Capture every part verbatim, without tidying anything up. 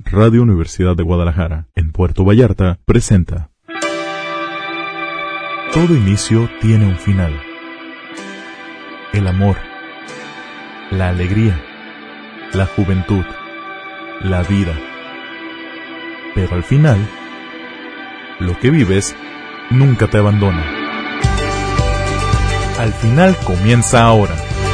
Radio Universidad de Guadalajara, en Puerto Vallarta, presenta. Todo inicio tiene un final. El amor, la alegría, la juventud, la vida. Pero al final, lo que vives nunca te abandona. Al final comienza ahora.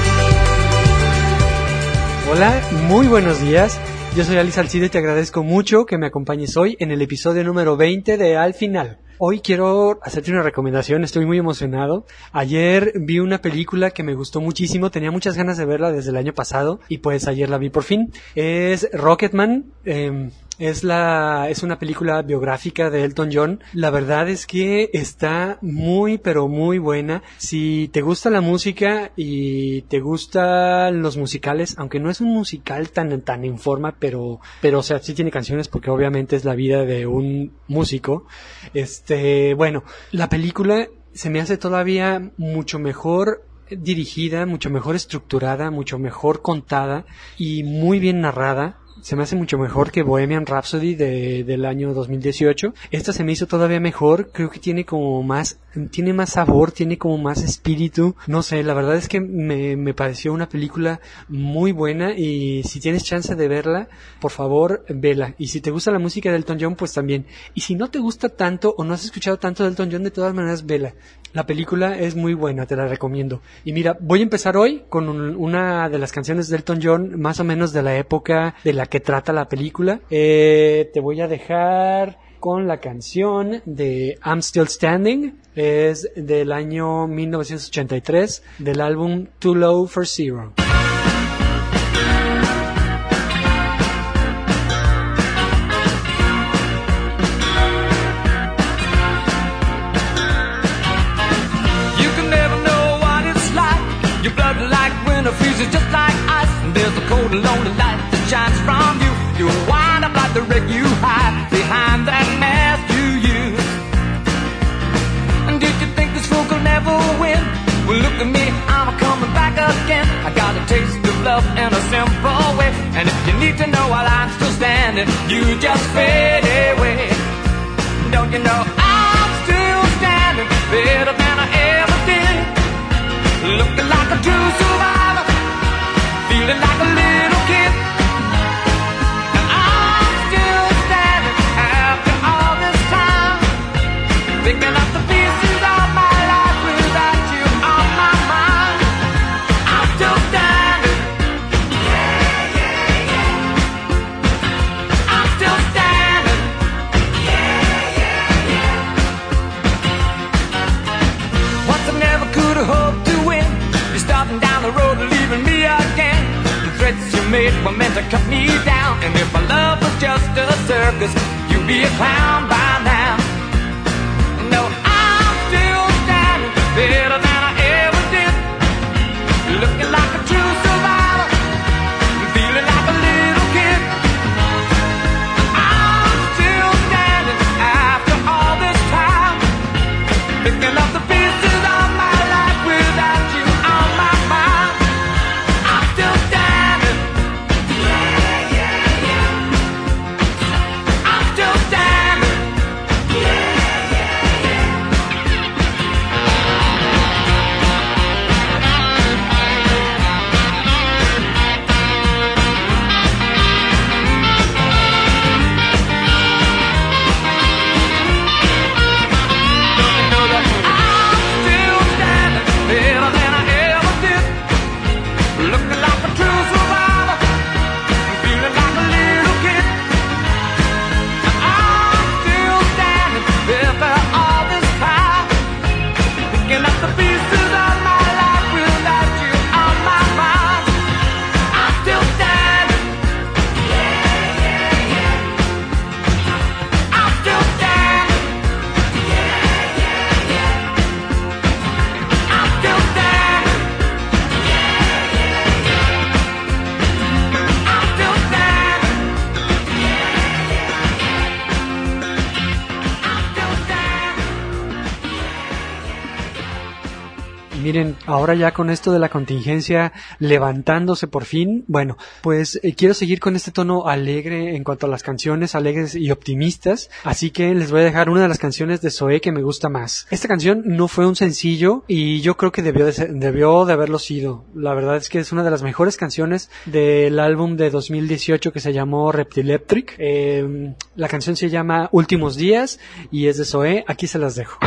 Hola, muy buenos días. Yo soy Ali Salcido y te agradezco mucho que me acompañes hoy en el episodio número veinte de Al Final. Hoy quiero hacerte una recomendación, estoy muy emocionado. Ayer vi una película que me gustó muchísimo, tenía muchas ganas de verla desde el año pasado y pues ayer la vi por fin. Es Rocketman, eh, es la es una película biográfica de Elton John. La verdad es que está muy pero muy buena. Si te gusta la música y te gustan los musicales, aunque no es un musical tan tan en forma, pero pero o sea, sí tiene canciones porque obviamente es la vida de un músico. Este, bueno, la película se me hace todavía mucho mejor dirigida, mucho mejor estructurada, mucho mejor contada y muy bien narrada. Se me hace mucho mejor que Bohemian Rhapsody de, del año dos mil dieciocho. Esta se me hizo todavía mejor, creo que tiene como más, tiene más sabor, tiene como más espíritu. No sé, la verdad es que me, me pareció una película muy buena y si tienes chance de verla, por favor, vela. Y si te gusta la música de Elton John, pues también. Y si no te gusta tanto o no has escuchado tanto de Elton John, de todas maneras, vela. La película es muy buena, te la recomiendo. Y mira, voy a empezar hoy con un, una de las canciones de Elton John, más o menos de la época de la que trata la película. Eh, te voy a dejar con la canción de I'm Still Standing. Es del año mil novecientos ochenta y tres, del álbum Too Low for Zero. Freezes just like ice, and there's a cold and lonely light that shines from you. You wind up like the wreck you hide behind that mask you use. And did you think this fool could never win? Well, look at me, I'm coming back again. I got a taste of love in a simple way, and if you need to know while I'm still standing, you just fade away. Don't you know I'm still standing better than I ever did, looking like a true survivor, feeling like a little kid. And I'm still standing after all this time, picking up the pieces of my life without you on my mind. I'm still standing. Yeah, yeah, yeah. I'm still standing. Yeah, yeah, yeah. Once I never could have hoped to win. You're starting down the road and leaving me again. The threats you made were meant to cut me down, and if our love was just a circus, you'd be a clown by now. No, I'm still standing better than I ever did, looking like a true survivor, feeling like a little kid. I'm still standing after all this time, picking up the pieces of my life without you on my mind. I'm still standing. Yeah, yeah, yeah. I'm still standing. miren, ahora ya con esto de la contingencia levantándose por fin, bueno, pues eh, quiero seguir con este tono alegre en cuanto a las canciones, alegres y optimistas, así que les voy a dejar una de las canciones de Zoé que me gusta más. Esta canción no fue un sencillo y yo creo que debió de, ser, debió de haberlo sido. La verdad es que es una de las mejores canciones del álbum de dos mil dieciocho que se llamó Reptileptric. Eh, la canción se llama Últimos Días y es de Zoé. Aquí se las dejo.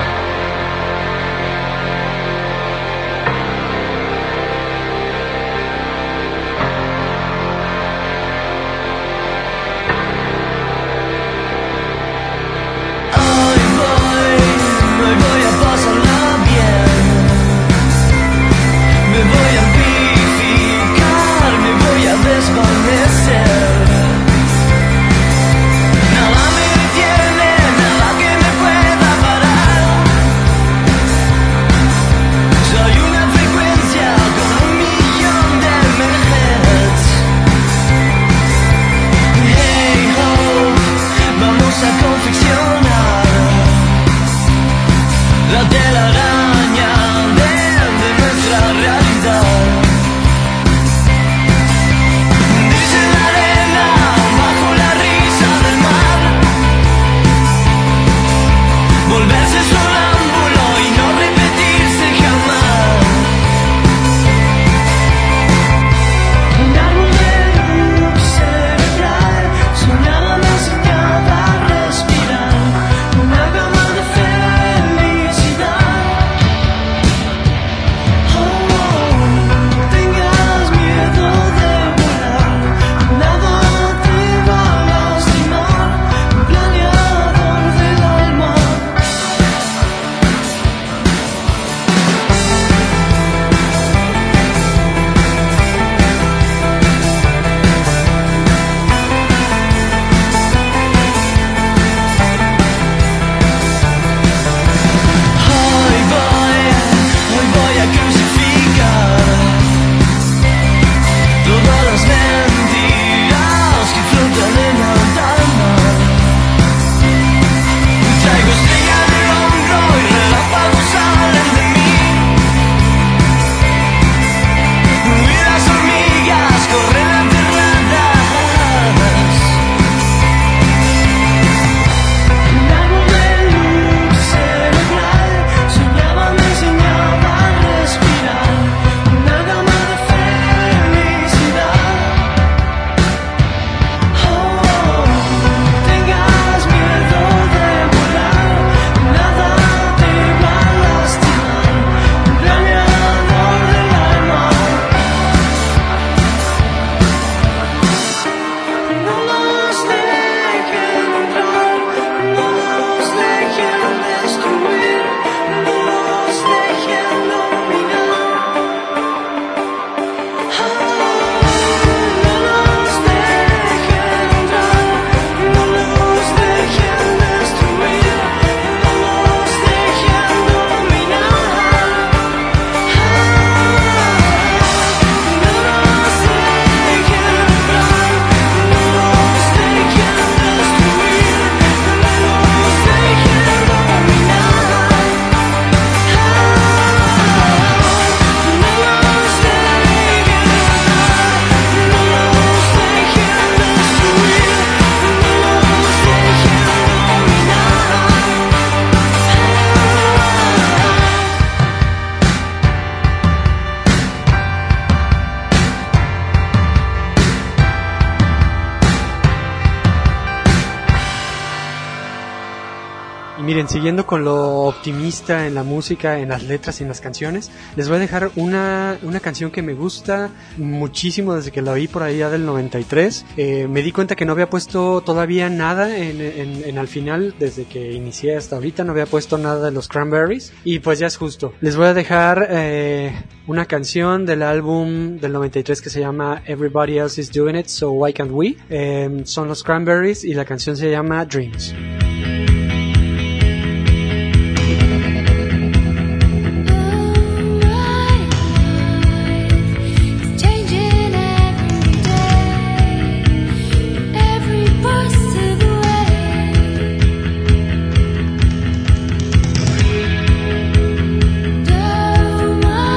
Miren, siguiendo con lo optimista en la música, en las letras y en las canciones, les voy a dejar una, una canción que me gusta muchísimo desde que la oí por allá del noventa y tres. Eh, me di cuenta que no había puesto todavía nada en, en, en al final, desde que inicié hasta ahorita no había puesto nada de los Cranberries, y pues ya es justo. Les voy a dejar eh, una canción del álbum del noventa y tres que se llama Everybody Else Is Doing It, So Why Can't We. Eh, son los Cranberries y la canción se llama Dreams. Oh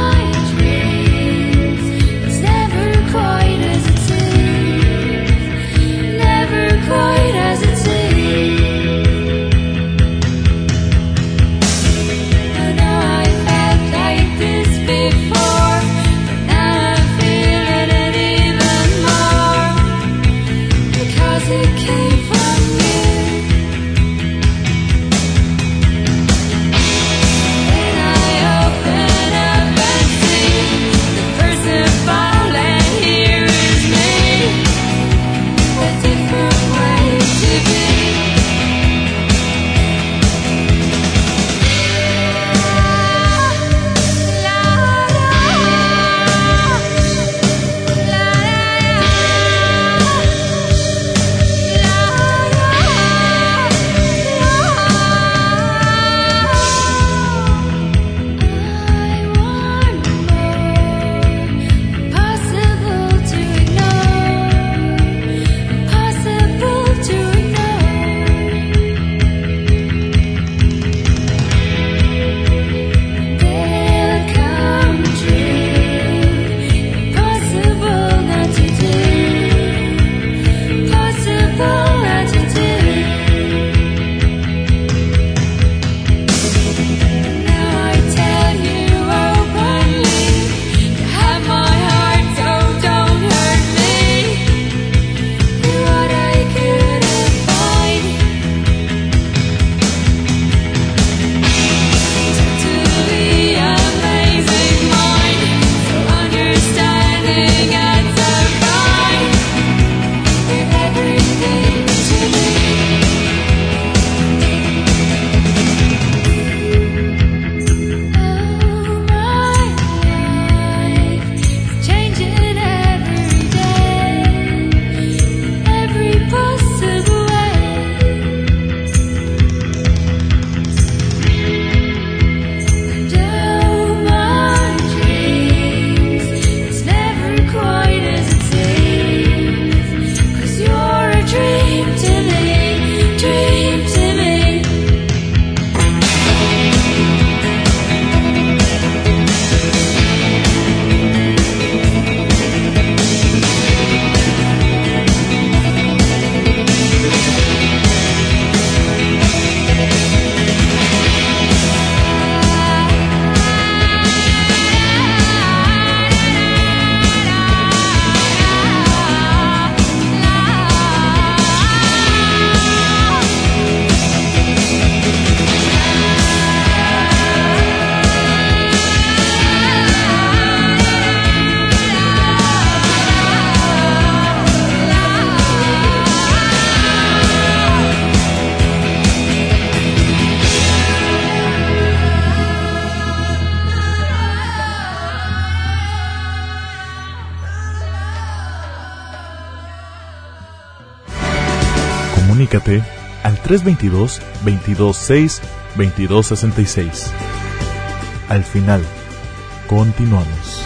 Comunícate al tres dos dos, veintidós seis, veintidós sesenta y seis. Al final, continuamos.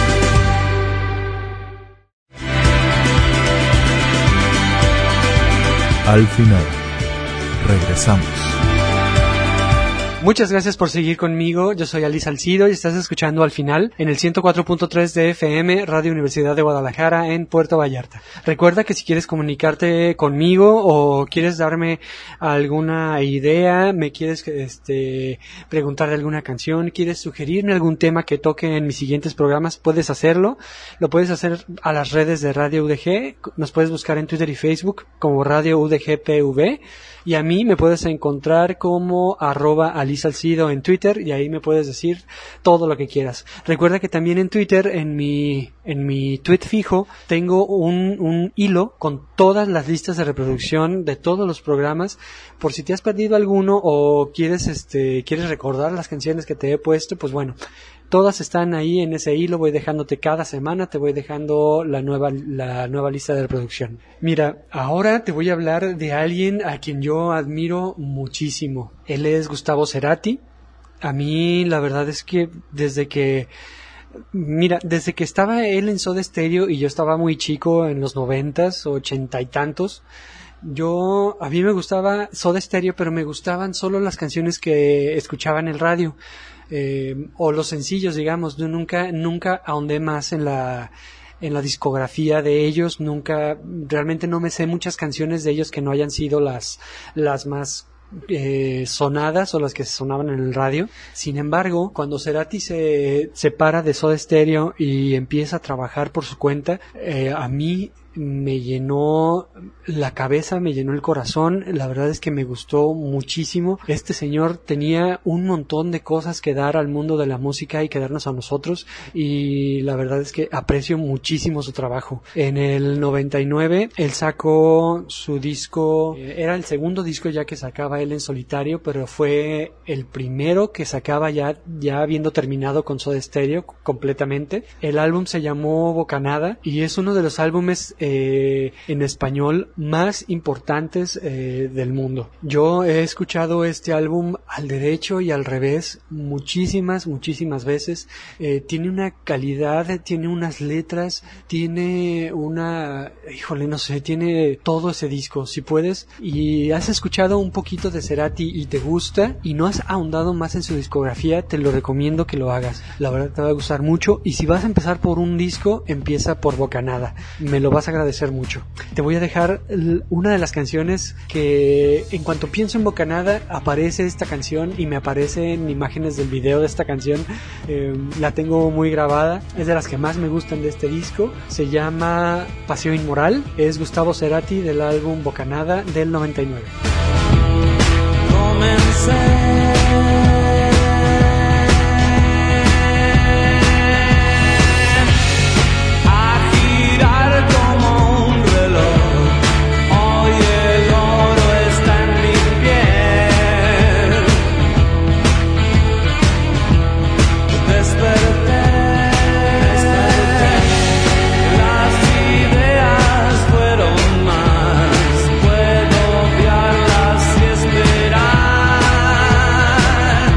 Al final, regresamos. Muchas gracias por seguir conmigo. Yo soy Ali Salcido y estás escuchando Al Final en el ciento cuatro punto tres de F M, Radio Universidad de Guadalajara en Puerto Vallarta. Recuerda que si quieres comunicarte conmigo o quieres darme alguna idea, me quieres este, preguntar de alguna canción, quieres sugerirme algún tema que toque en mis siguientes programas, puedes hacerlo. Lo puedes hacer a las redes de Radio U D G. Nos puedes buscar en Twitter y Facebook como Radio U D G P V. Y a mí me puedes encontrar como arroba Ali Salcido en Twitter y ahí me puedes decir todo lo que quieras. Recuerda que también en Twitter, en mi en mi tweet fijo, tengo un, un hilo con todas las listas de reproducción de todos los programas. Por si te has perdido alguno o quieres este quieres recordar las canciones que te he puesto, pues bueno, todas están ahí en ese hilo. Voy dejándote cada semana, te voy dejando la nueva la nueva lista de reproducción. Mira, ahora te voy a hablar de alguien a quien yo admiro muchísimo. Él es Gustavo Cerati. A mí la verdad es que desde que Mira, desde que estaba él en Soda Stereo y yo estaba muy chico en los noventas, ochenta y tantos, yo, a mí me gustaba Soda Stereo, pero me gustaban solo las canciones que escuchaba en el radio, eh, o los sencillos, digamos. Yo nunca, nunca ahondé más en la, en la discografía de ellos, nunca, realmente no me sé muchas canciones de ellos que no hayan sido las, las más Eh, sonadas o las que sonaban en el radio. Sin embargo, cuando Cerati se separa de Soda Stereo y empieza a trabajar por su cuenta, eh, a mí me llenó la cabeza, me llenó el corazón. La verdad es que me gustó muchísimo. Este señor tenía un montón de cosas que dar al mundo de la música y que darnos a nosotros, y la verdad es que aprecio muchísimo su trabajo. En el noventa y nueve él sacó su disco, era el segundo disco ya que sacaba él en solitario, pero fue el primero que sacaba ya, ya habiendo terminado con Soda Stereo completamente. El álbum se llamó Bocanada y es uno de los álbumes Eh, en español más importantes eh, del mundo. Yo he escuchado este álbum al derecho y al revés muchísimas, muchísimas veces. Eh, tiene una calidad, tiene unas letras, tiene una, híjole, no sé, tiene todo ese disco. Si puedes y has escuchado un poquito de Cerati y te gusta y no has ahondado más en su discografía, te lo recomiendo que lo hagas. La verdad te va a gustar mucho, y si vas a empezar por un disco, empieza por Bocanada. Me lo vas a agradecer mucho. Te voy a dejar una de las canciones que, en cuanto pienso en Bocanada, aparece esta canción y me aparecen imágenes del video de esta canción. Eh, la tengo muy grabada, es de las que más me gustan de este disco. Se llama Pasión Inmoral, es Gustavo Cerati del álbum Bocanada del noventa y nueve. Comencé puedo obviarlas y esperar.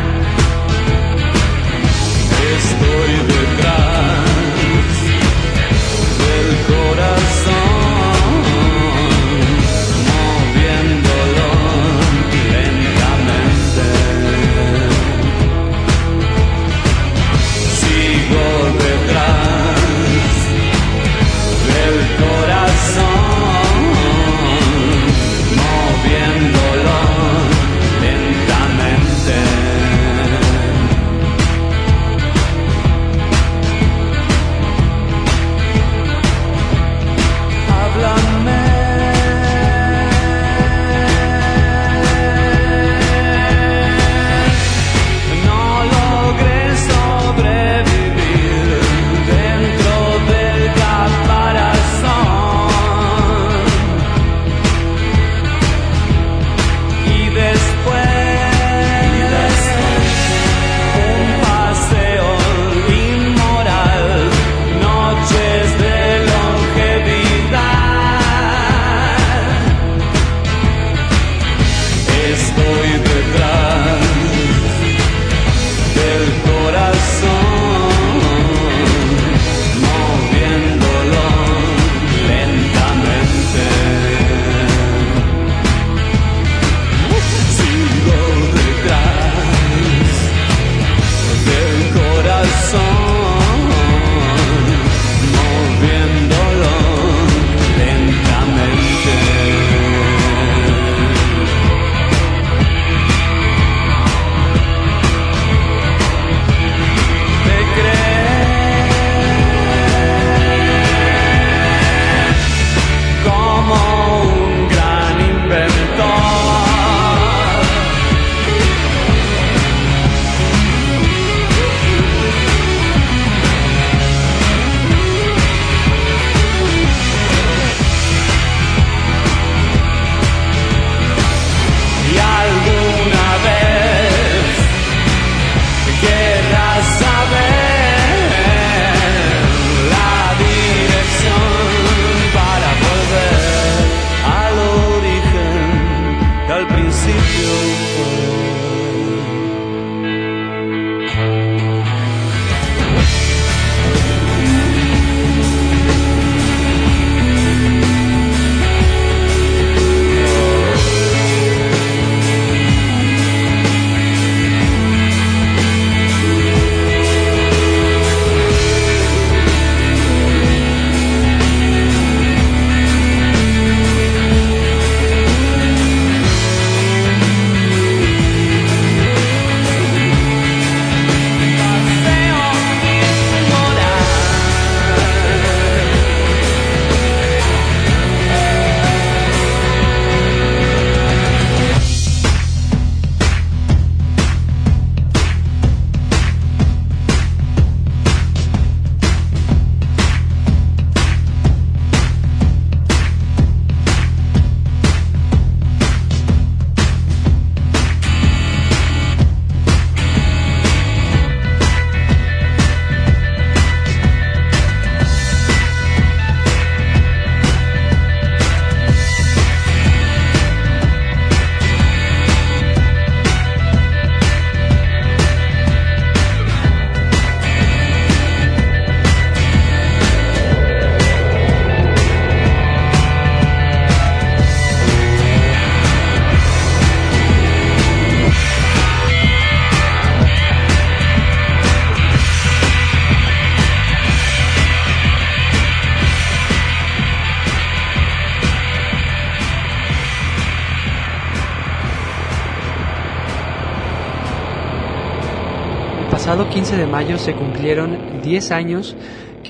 pasado quince de mayo se cumplieron diez años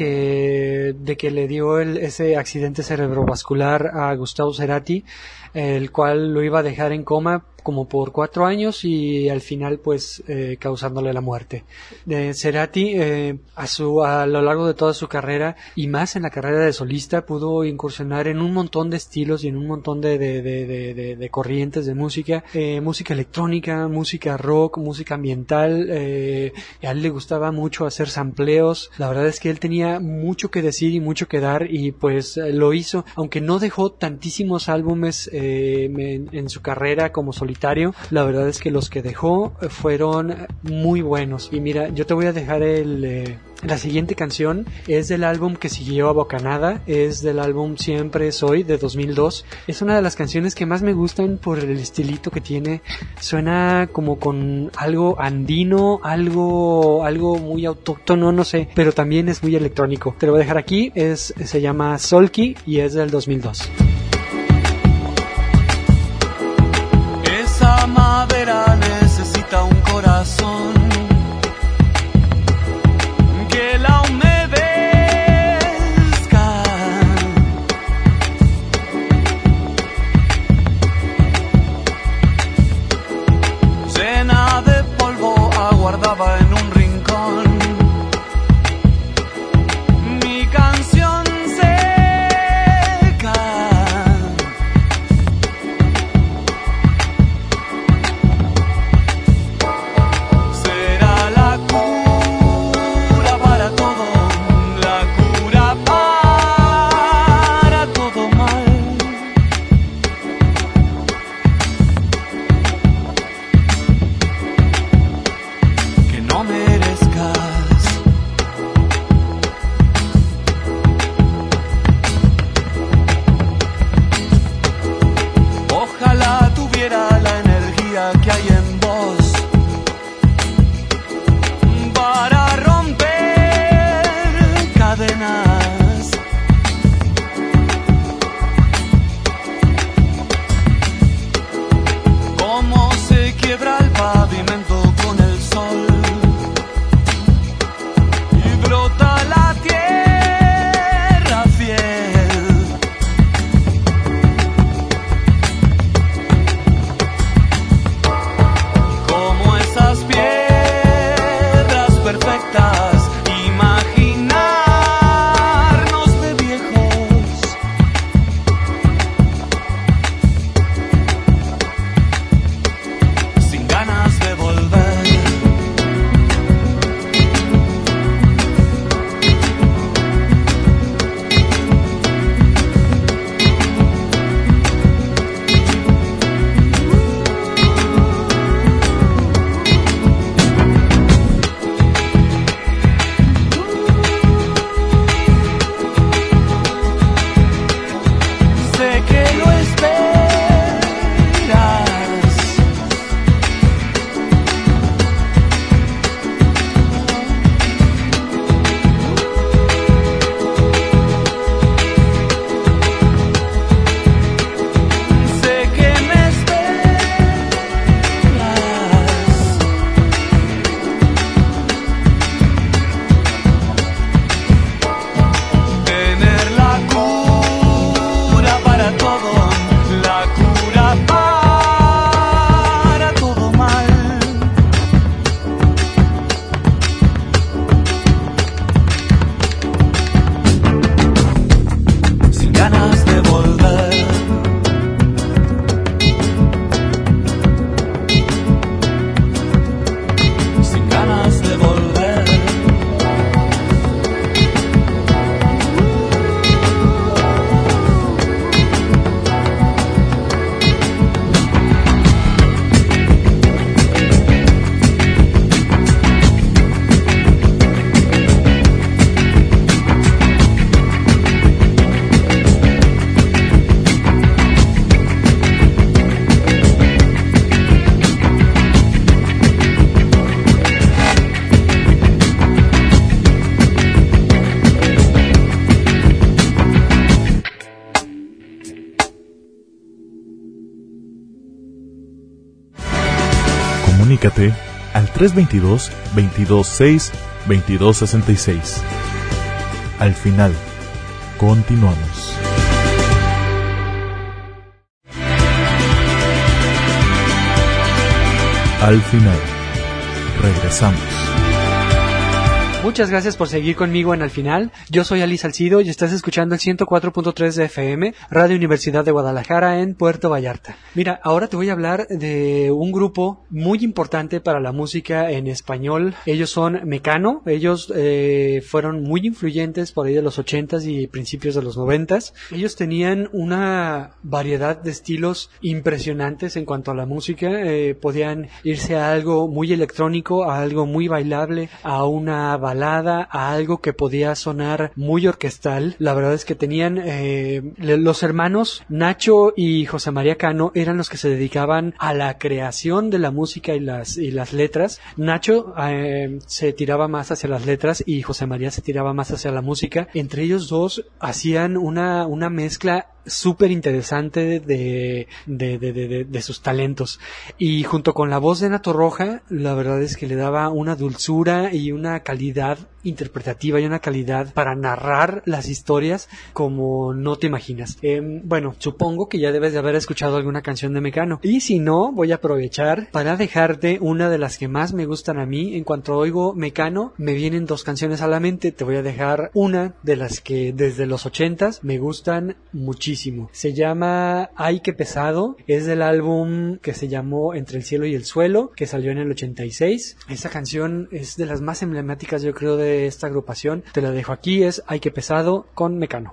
que, de que le dio el, ese accidente cerebrovascular a Gustavo Cerati, el cual lo iba a dejar en coma como por cuatro años y al final pues eh, causándole la muerte. De Cerati eh, a su a lo largo de toda su carrera y más en la carrera de solista pudo incursionar en un montón de estilos y en un montón de de de de, de, de corrientes de música, eh, música electrónica, música rock, música ambiental. Eh, a él le gustaba mucho hacer sampleos. La verdad es que él tenía mucho que decir y mucho que dar y pues eh, lo hizo, aunque no dejó tantísimos álbumes eh, en, en su carrera como solista. La verdad es que los que dejó fueron muy buenos. Y mira, yo te voy a dejar el... Eh, la siguiente canción es del álbum que siguió a Bocanada, es del álbum Siempre Soy de dos mil dos. Es una de las canciones que más me gustan por el estilito que tiene. Suena como con algo andino, algo algo muy autóctono, no sé, pero también es muy electrónico. Te lo voy a dejar aquí, es se llama Solki y es del dos mil dos. Esa madera necesita un corazón que la humedezca. Llena de polvo aguardaba en un rincón mi canción seca. Comunícate al tres dos dos, veintidós seis, veintidós sesenta y seis. Al final, continuamos. Al final, regresamos. Muchas gracias por seguir conmigo en Al Final. Yo soy Ali Salcido y estás escuchando el ciento cuatro punto tres de F M, Radio Universidad de Guadalajara en Puerto Vallarta. Mira, ahora te voy a hablar de un grupo muy importante para la música en español. Ellos son Mecano. Ellos eh, fueron muy influyentes por ahí de los ochentas y principios de los noventas. Ellos tenían una variedad de estilos impresionantes en cuanto a la música. Eh, podían irse a algo muy electrónico, a algo muy bailable, a una balada, a algo que podía sonar muy orquestal. La verdad es que tenían eh, los hermanos Nacho y José María Cano eran los que se dedicaban a la creación de la música y las y las letras. Nacho eh, se tiraba más hacia las letras y José María se tiraba más hacia la música. Entre ellos dos hacían una una mezcla súper interesante de de, de, de, de sus talentos, y junto con la voz de Ana Torroja, la verdad es que le daba una dulzura y una calidad interpretativa y una calidad para narrar las historias como no te imaginas. Eh, bueno, supongo que ya debes de haber escuchado alguna canción de Mecano, y si no, voy a aprovechar para dejarte una de las que más me gustan a mí. En cuanto oigo Mecano, me vienen dos canciones a la mente. Te voy a dejar una de las que desde los ochentas me gustan muchísimo. Se llama Ay, qué pesado. Es del álbum que se llamó Entre el cielo y el suelo, que salió en el ochenta y seis. Esta canción es de las más emblemáticas, yo creo, de esta agrupación. Te la dejo aquí. Es Ay, qué pesado con Mecano.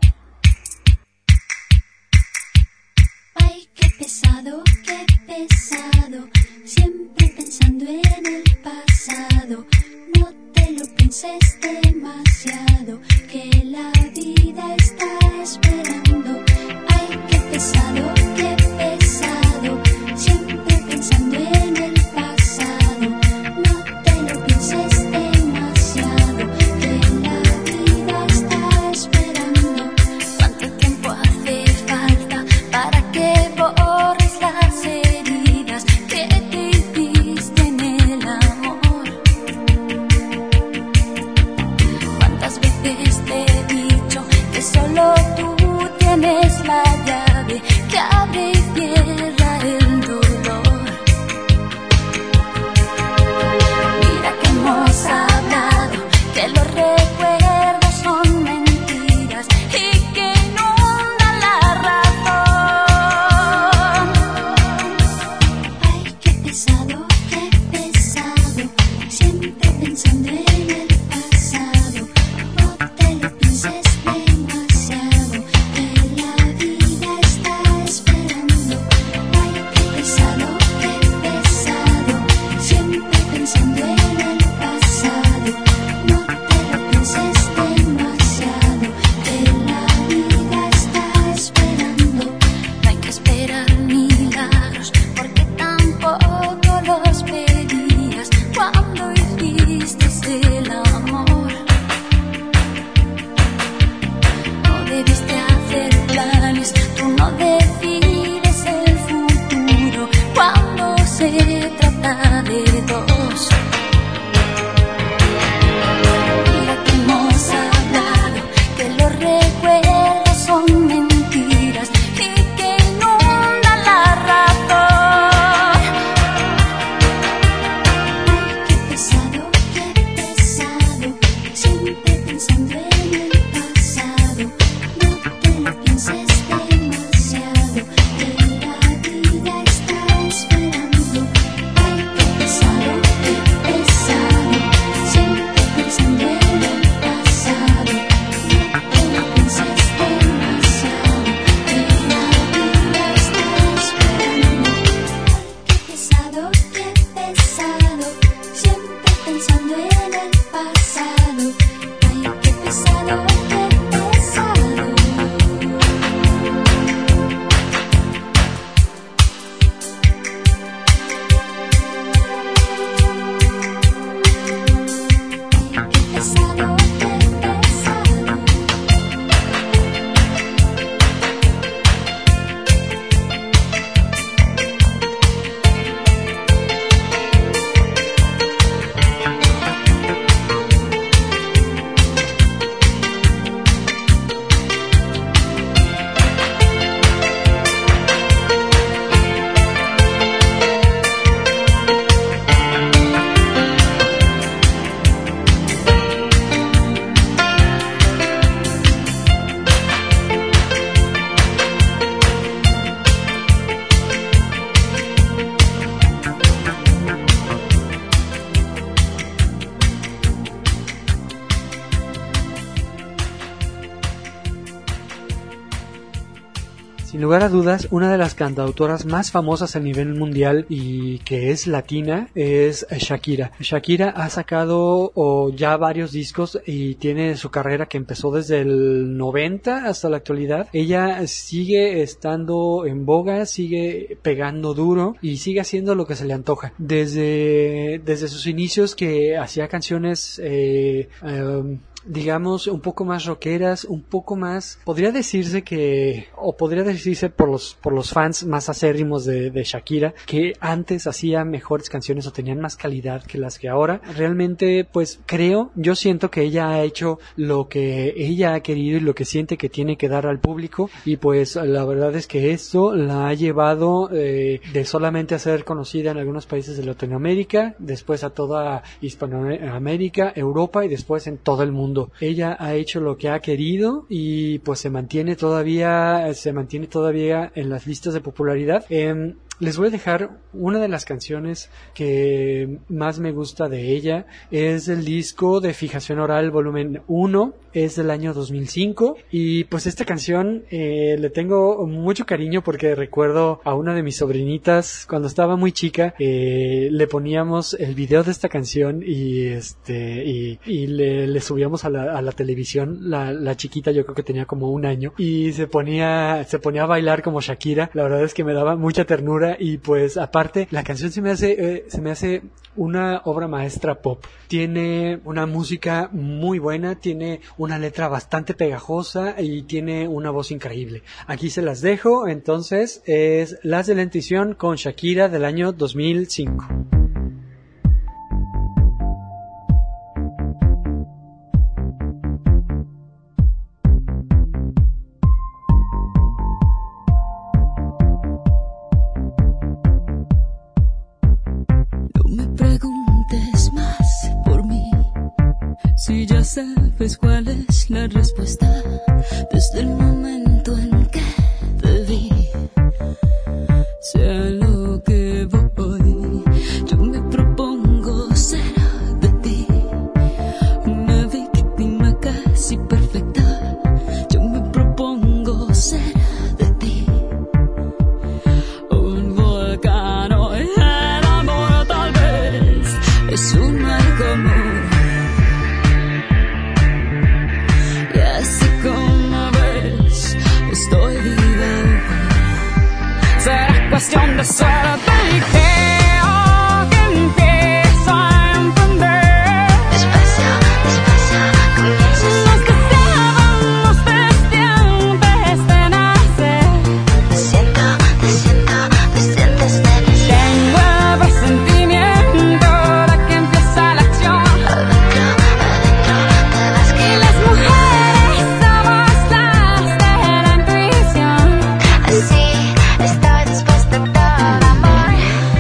Ay, qué pesado, qué pesado, siempre pensando en el pasado. No te lo pienses demasiado, que la vida está esperando. Ay, qué pesado, qué pesado, siempre pensando en el pasado. No te lo pienses demasiado, que la vida está esperando. ¿Cuánto tiempo hace falta para que borres las heridas que te hiciste en el amor? ¿Cuántas veces te he dicho que solo tú tienes la llave que abre y cierra el dolor? Mira que hemos hablado, que los recuerdos son mentiras y que inundan la razón. Ay, qué pesado, qué pesado, siempre pensando en el pasado. No te lo pienses demasiado, que la vida está esperando. Ay, qué pesado, qué pesado, siempre pensando en el pasado. No te lo pienses demasiado, que la vida está esperando. No hay que esperar milagros, porque tampoco los pedías cuando hiciste el amor. No debiste hacer planes, tú no decides el futuro cuando se trata de dos. Mira que hemos hablado, que los recuerdos son mentiras y que inundan la razón. Ay, qué pesado, qué pesado, siempre pensando en el pasado. No te lo pienses demasiado, que la vida está esperando. Ay, qué pesado, lugar a dudas, una de las cantautoras más famosas a nivel mundial y que es latina es Shakira. Shakira ha sacado oh, ya varios discos y tiene su carrera que empezó desde el noventa hasta la actualidad. Ella sigue estando en boga, sigue pegando duro y sigue haciendo lo que se le antoja. Desde, desde sus inicios que hacía canciones eh, um, digamos un poco más rockeras, un poco más, podría decirse que, o podría decirse por los por los fans más acérrimos de, de Shakira, que antes hacía mejores canciones o tenían más calidad que las que ahora. Realmente, pues creo, yo siento que ella ha hecho lo que ella ha querido y lo que siente que tiene que dar al público, y pues la verdad es que esto la ha llevado eh, de solamente a ser conocida en algunos países de Latinoamérica, después a toda Hispanoamérica, Europa y después en todo el mundo. Ella ha hecho lo que ha querido y pues se mantiene todavía, se mantiene todavía en las listas de popularidad. Eh, les voy a dejar una de las canciones que más me gusta de ella. Es el disco de Fijación Oral volumen uno, es del año dos mil cinco, y pues esta canción eh, le tengo mucho cariño porque recuerdo a una de mis sobrinitas cuando estaba muy chica, eh, le poníamos el video de esta canción y este y, y le, le subíamos a la, a la televisión. La, la chiquita, yo creo que tenía como un año, y se ponía se ponía a bailar como Shakira. La verdad es que me daba mucha ternura. Y pues aparte la canción se me hace eh, se me hace una obra maestra pop. Tiene una música muy buena, tiene una letra bastante pegajosa y tiene una voz increíble. Aquí se las dejo. Entonces es Las de la Intuición con Shakira del año dos mil cinco. Si ya sabes cuál es la respuesta, desde el momento en que te vi, sea lo que voy, yo me propongo ser de ti, una víctima casi perfecta. Yo me propongo ser de ti, un volcán o el amor, tal vez es un mal común. Estoy viva. Será cuestión de suerte y creo que empiezo a entender. Despacio, despacio, comienzo. Los que estábamos desde antes de nacer. Te siento, te siento, te sientes feliz. Tengo el presentimiento de que empieza la acción. Adentro, adentro, te vas que las mujeres somos las de la intuición. Así estoy dispuesta a todo amor.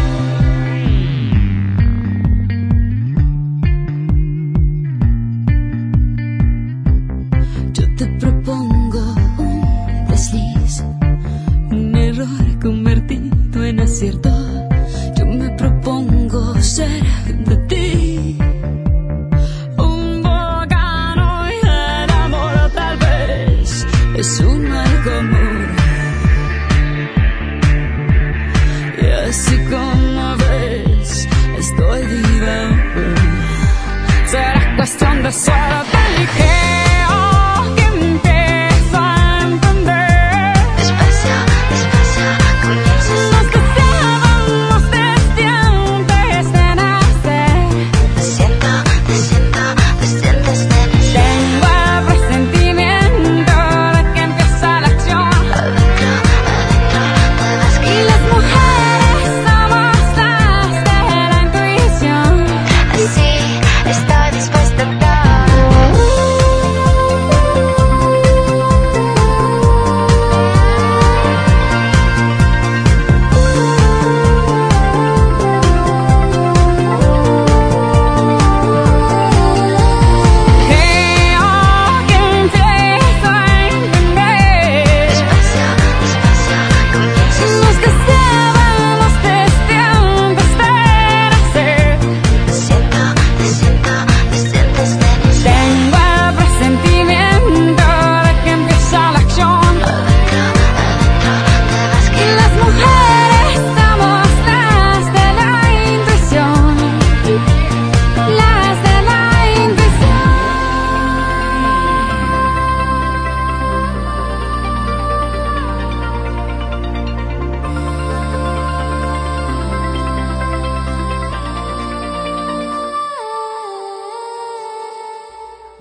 Yo te propongo un desliz, un error convertido en acierto. Yo me propongo ser de ti, un volcán y el amor, tal vez es un mal común. Y así como ves, estoy viva. Será cuestión de suerte y creo que empiezo a entender. Despacio, despacio, comienzo. Los que estábamos desde antes de nacer. Te siento, te siento, te sientes feliz. Tengo el presentimiento de que empieza la acción. Adentro, adentro, te vas que y las mujeres somos las de la intuición. Así estoy dispuesta a todo.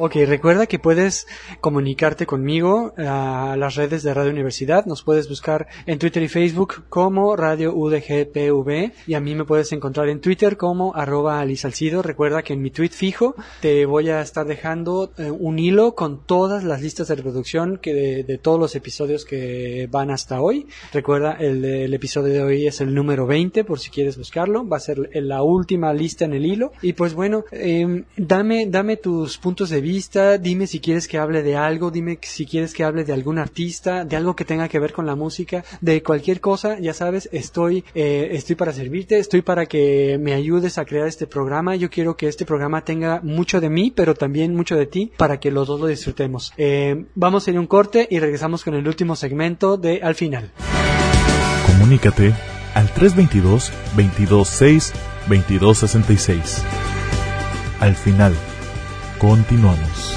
Ok, recuerda que puedes comunicarte conmigo a las redes de Radio Universidad. Nos puedes buscar en Twitter y Facebook como Radio U D G P V y a mí me puedes encontrar en Twitter como arroba alisalcido. Recuerda que en mi tweet fijo te voy a estar dejando eh, un hilo con todas las listas de reproducción que de, de todos los episodios que van hasta hoy. Recuerda, el, el episodio de hoy es el número veinte, por si quieres buscarlo. Va a ser la última lista en el hilo. Y pues bueno, eh, dame, dame tus puntos de vista. Dime si quieres que hable de algo. Dime si quieres que hable de algún artista, de algo que tenga que ver con la música, de cualquier cosa. Ya sabes, estoy, eh, estoy para servirte. Estoy para que me ayudes a crear este programa. Yo quiero que este programa tenga mucho de mí, pero también mucho de ti, para que los dos lo disfrutemos. Eh, vamos a ir a un corte y regresamos con el último segmento de Al Final. Comunícate al tres dos dos, veintidós seis, veintidós sesenta y seis. Al Final, continuamos.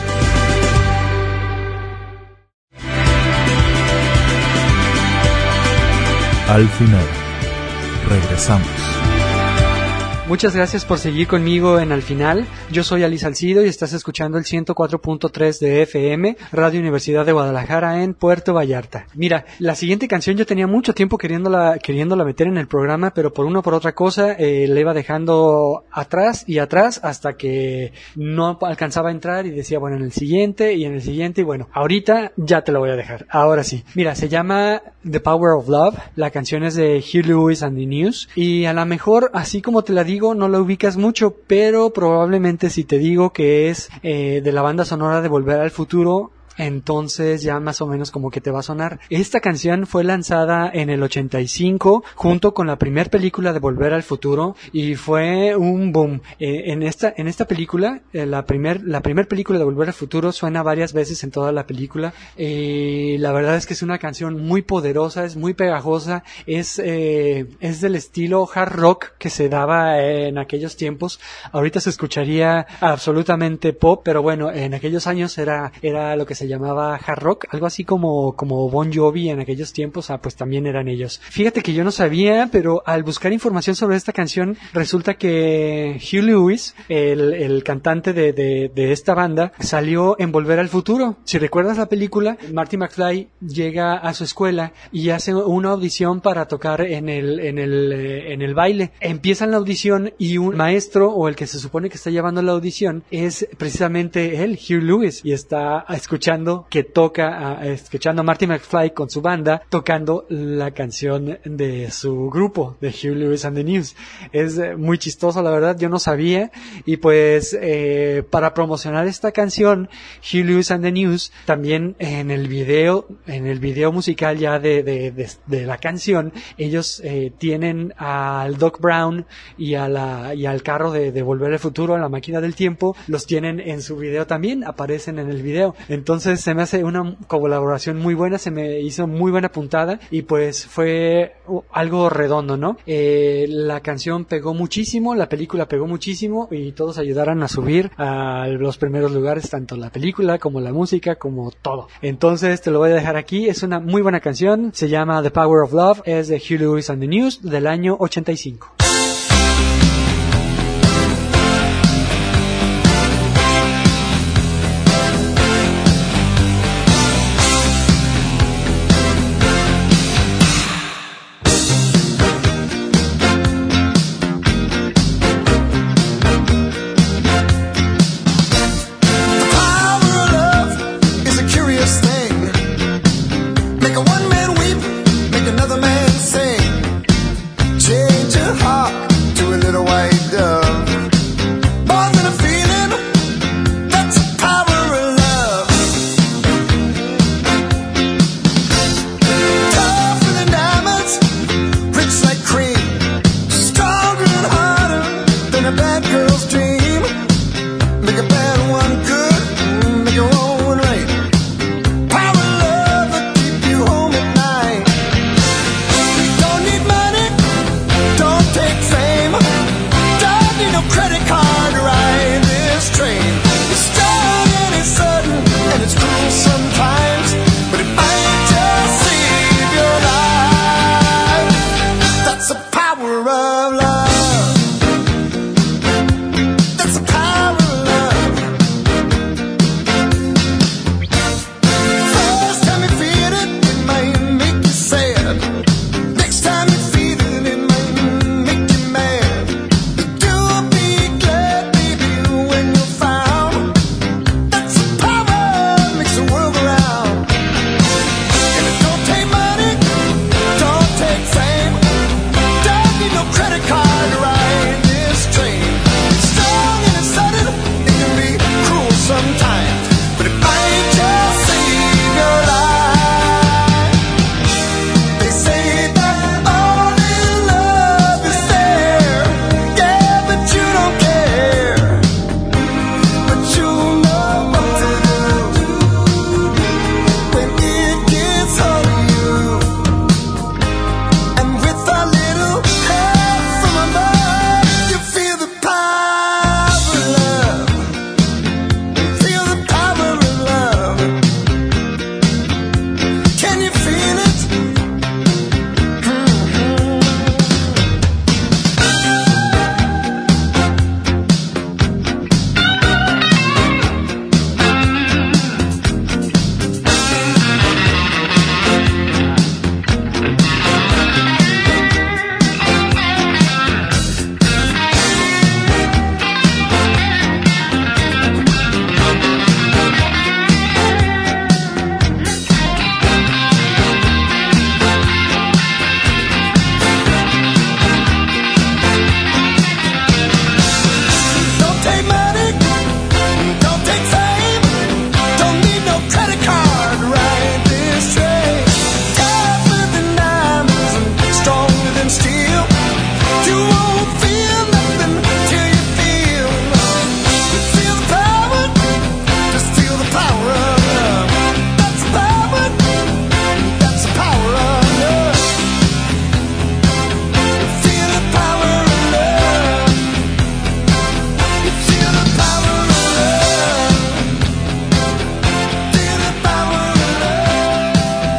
Al Final, regresamos. Muchas gracias por seguir conmigo en Al Final. Yo soy Ali Salcido y estás escuchando el ciento cuatro punto tres de F M, Radio Universidad de Guadalajara en Puerto Vallarta. Mira, la siguiente canción yo tenía mucho tiempo queriéndola, queriéndola meter en el programa, pero por una o por otra cosa eh, la iba dejando atrás y atrás hasta que no alcanzaba a entrar y decía, bueno, en el siguiente y en el siguiente y bueno, ahorita ya te lo voy a dejar. Ahora sí. Mira, se llama The Power of Love. La canción es de Huey Lewis and the News y a lo mejor, así como te la digo, no la ubicas mucho, pero probablemente si te digo que es eh, de la banda sonora de Volver al Futuro, entonces ya más o menos como que te va a sonar. Esta canción fue lanzada en el ochenta y cinco junto con la primer película de Volver al Futuro y fue un boom. Eh, en esta en esta película, eh, la primer la primer película de Volver al Futuro suena varias veces en toda la película. Eh, la verdad es que es una canción muy poderosa, es muy pegajosa, es eh, es del estilo hard rock que se daba en aquellos tiempos. Ahorita se escucharía absolutamente pop, pero bueno, en aquellos años era era lo que se llamaba hard rock, algo así como como Bon Jovi en aquellos tiempos. Ah, pues también eran ellos. Fíjate que yo no sabía, pero al buscar información sobre esta canción resulta que Huey Lewis, el, el cantante de, de, de esta banda, salió en Volver al Futuro. Si recuerdas la película, Marty McFly llega a su escuela y hace una audición para tocar en el en el eh, en el baile. Empiezan la audición y un maestro, o el que se supone que está llevando la audición, es precisamente él, Huey Lewis, y está escuchando que toca, uh, escuchando a Marty McFly con su banda tocando la canción de su grupo, de Huey Lewis and the News. Es eh, muy chistoso, la verdad, yo no sabía. Y pues eh, para promocionar esta canción, Huey Lewis and the News, también en el video, en el video musical ya de, de, de, de la canción, ellos eh, tienen al Doc Brown y a la y al carro de, de Volver al Futuro, a la máquina del tiempo, los tienen en su video también, aparecen en el video. Entonces se me hace una colaboración muy buena, se me hizo muy buena puntada y pues fue algo redondo, ¿no? Eh, la canción pegó muchísimo, la película pegó muchísimo y todos ayudaron a subir a los primeros lugares, tanto la película como la música, como todo. Entonces te lo voy a dejar aquí, es una muy buena canción, se llama The Power of Love, es de Huey Lewis and the News del año ochenta y cinco. You won't feel nothing till you feel love. You feel the power, just feel the power of love. That's the power, that's the power of love. You feel the power of love. You feel the power of love. Feel the power of love.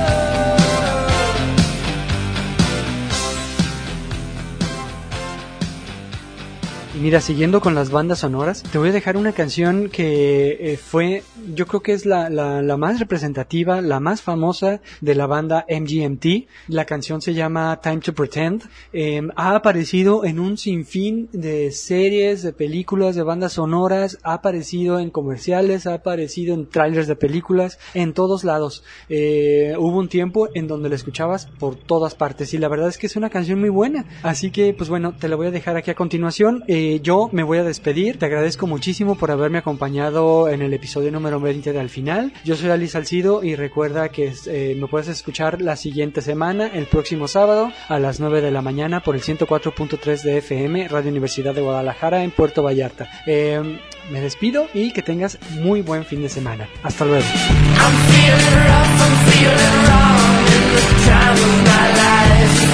Y mira, siguiendo con las bandas sonoras, te voy a dejar una canción que eh, fue, yo creo que es la, la, la más representativa, la más famosa de la banda M G M T. La canción se llama Time to Pretend. Eh, ha aparecido en un sinfín de series, de películas, de bandas sonoras, ha aparecido en comerciales, ha aparecido en trailers de películas, en todos lados. Eh, hubo un tiempo en donde la escuchabas por todas partes y la verdad es que es una canción muy buena. Así que, pues bueno, te la voy a dejar aquí a continuación. Eh, yo me voy a despedir. Te agradezco muchísimo por haberme acompañado en el episodio número veinte de Al Final. Yo soy Ali Salcido y recuerda que eh, me puedes escuchar la siguiente semana, el próximo sábado, a las nueve de la mañana por el ciento cuatro punto tres de F M, Radio Universidad de Guadalajara en Puerto Vallarta. Eh, me despido y que tengas muy buen fin de semana. Hasta luego. I'm feeling rough, I'm feeling wrong in the time of my life.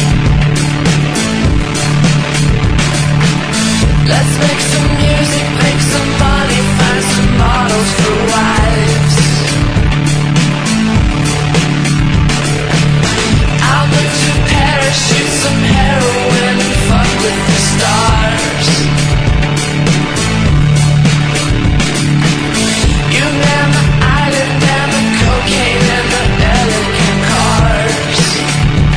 Let's make some music, make some money, find some models for wives. I'll go to Paris, shoot some heroin and fuck with the stars. You man the island and the cocaine and the elegant cars.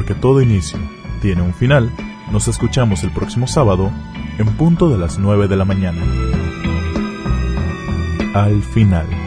porque todo inicio tiene un final, nos escuchamos el próximo sábado en punto de las nueve de la mañana. Al final.